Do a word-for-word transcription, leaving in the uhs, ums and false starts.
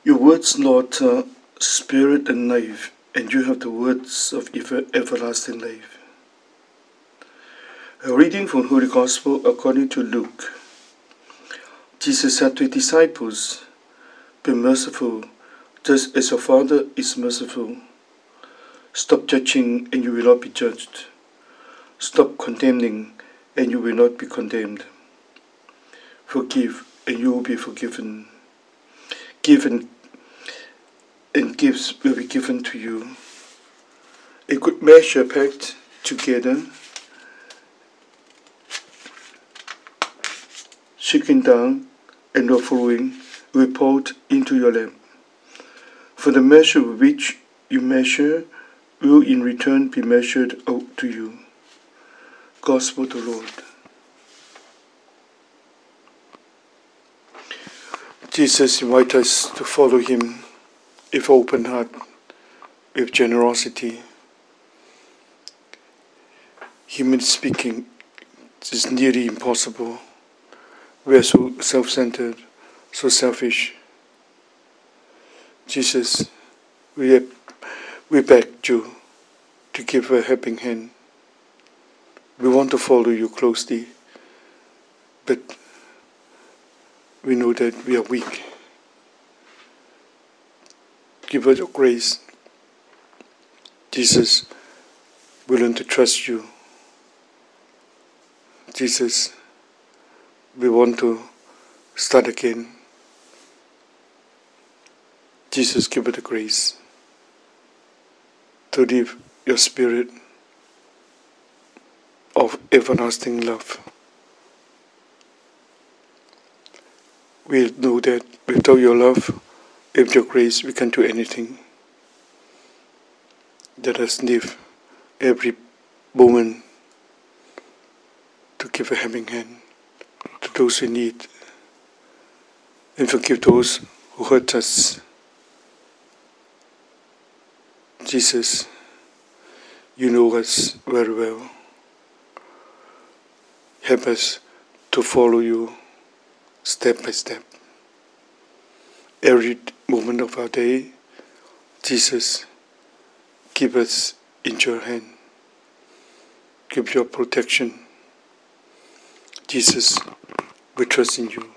Your words, Lord, are spirit and life, and you have the words of ever, everlasting life. A reading from Holy Gospel according to Luke. Jesus said to his disciples, "Be merciful, just as your Father is merciful. Stop judging, and you will not be judged. Stop condemning, and you will not be condemned. Forgive, and you will be forgiven. Give, and, and gifts will be given to you. A good measure packed together, shaken down, and overflowing, will be poured into your lap. For the measure with which you measure will in return be measured out to you." Gospel of the Lord. Jesus invites us to follow him with open heart, with generosity. Human speaking, is nearly impossible. We are so self-centered, so selfish. Jesus, we, we beg you to give a helping hand. We want to follow you closely, but we know that we are weak. Give us your grace. Jesus, we learn to trust you. Jesus, we want to start again. Jesus, give us the grace to live your spirit of everlasting love. We know that without your love, with your grace, we can do anything. Let us live every moment to give a helping hand to those who need, and forgive those who hurt us. Jesus, you know us very well. Help us to follow you step by step. Every moment of our day, Jesus, keep us in your hand. Give your protection. Jesus, we trust in you.